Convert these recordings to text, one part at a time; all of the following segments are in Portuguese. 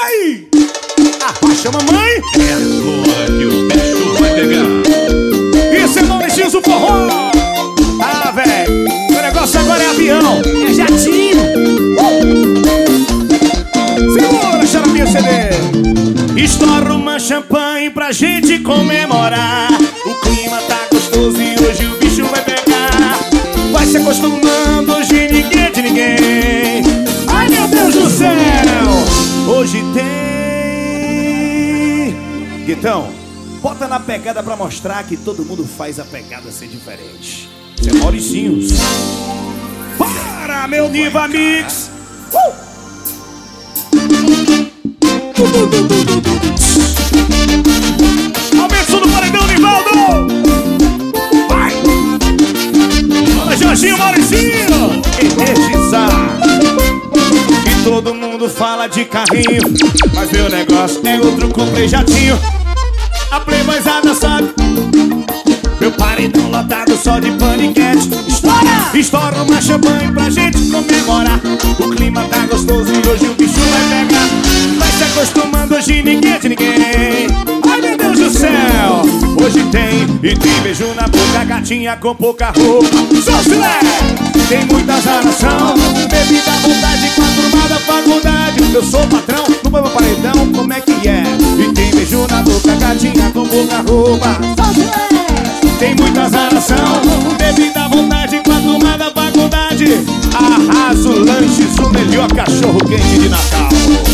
aí? Abaixa, mamãe. É agora que o bicho vai pegar. Isso é Maurício do forró. Ah, velho, o negócio agora é avião. É jatinho. Segura, xaropinho CD. Estoura uma champanhe pra gente comemorar. O clima tá gostoso e hoje o bicho vai pegar. Vai se acostumando, hoje ninguém é de ninguém. Ai, meu Deus do céu, hoje tem. Guitão, bota na pegada pra mostrar que todo mundo faz a pegada ser diferente. Isso é Mauricinhos. Para, meu Diva Mix. Aumenta o som do paredão, Nivaldo. Vai. Fala, Jorginho, Mauricinho. Energizar. E todo mundo fala de carrinho, mas meu negócio é outro, comprei jatinho. A playboyzada sabe. Meu paredão lotado só de paniquete. Estoura uma champanhe pra gente comemorar. O clima tá gostoso e hoje o bicho vai pegar. Vai se acostumando, hoje ninguém é de ninguém. Ai, meu Deus do céu, hoje tem. E tem beijo na boca, gatinha com pouca roupa. Só filé, tem muita zaração. Bebida à vontade, com a turma da faculdade. Eu sou patrão, no meu paredão, como é que é? E tem beijo na boca, gatinha com pouca roupa. Só filé, tem muita zaração. Bebida à vontade, com a turma da faculdade. Arraso Lanches, o melhor cachorro quente de Natal.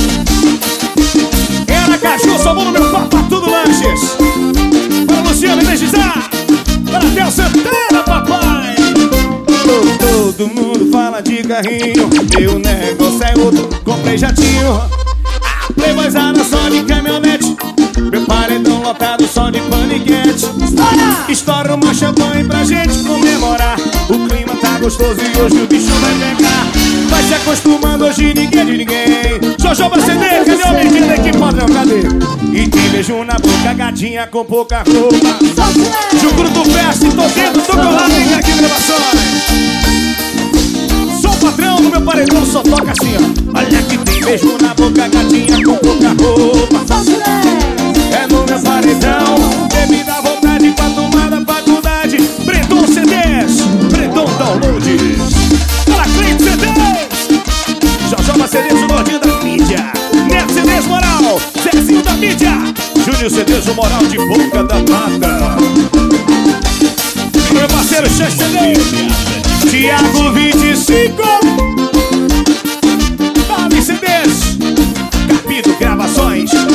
Era cachorro, só vou no meu papo, tudo Lanches. Para Luciano energizar. Para Del Santana, papai. Todo mundo fala de carrinho, meu negócio é outro, comprei jatinho. A playboyzada só de caminhonete. Meu paredão lotado só de paniquete. Estoura uma champanhe pra gente comemorar. O clima tá gostoso e hoje o bicho vai pegar. Vai se acostumando, hoje ninguém é de ninguém. Jojo vai ceder, cadê o menino aqui, padrão, cadê? E tem beijo na boca, gatinha com pouca roupa. Jucuru do Fest, tô dentro, tô colado em aqui gravações. Sou o patrão, no meu paredão só toca assim, ó. Olha que tem beijo na boca, gatinha com pouca roupa. É no meu paredão, bebida à vontade, com a tomada faculdade. Breton CDs, Breton Downloads. Para Cliente CDs, Jojoba CDs, o gordinho da mídia. Neto CDs Moral, Zezinho da mídia. Júnior CDs, o Moral de Boca da Mata. Meu parceiro Xan CDs, Thiago 25. Dali CDs, Capito Gravações.